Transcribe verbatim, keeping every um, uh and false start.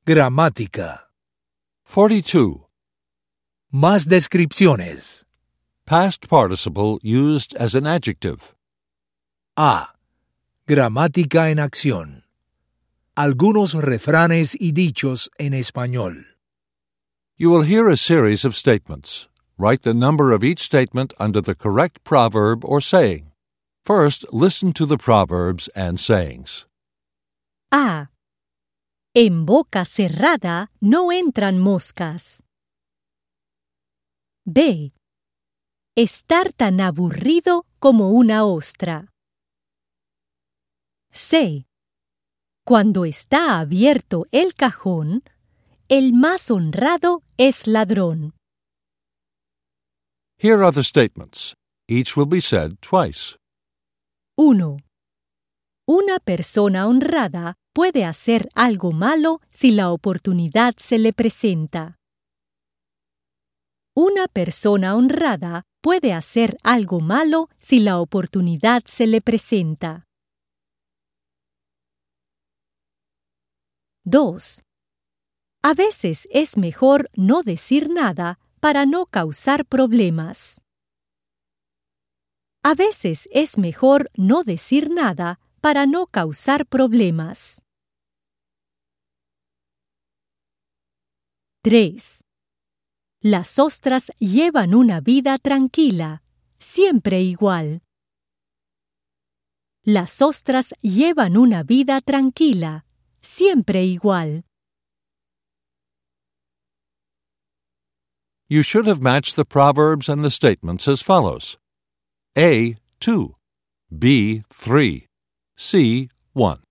Gramática. forty-two. Más descripciones. Past participle used as an adjective. A. Gramática en acción. Algunos refranes y dichos en español. You will hear a series of statements. Write the number of each statement under the correct proverb or saying. First, listen to the proverbs and sayings. A. En boca cerrada no entran moscas. B. Estar tan aburrido como una ostra. C. Cuando está abierto el cajón, el más honrado es ladrón. Here are the statements. Each will be said twice. uno. Una persona honrada puede hacer algo malo si la oportunidad se le presenta. Una persona honrada puede hacer algo malo si la oportunidad se le presenta. dos. A veces es mejor no decir nada para no causar problemas. A veces es mejor no decir nada para no causar problemas. tres. Las ostras llevan una vida tranquila, siempre igual. Las ostras llevan una vida tranquila, siempre igual. You should have matched the proverbs and the statements as follows. A, two. B, three. C, one.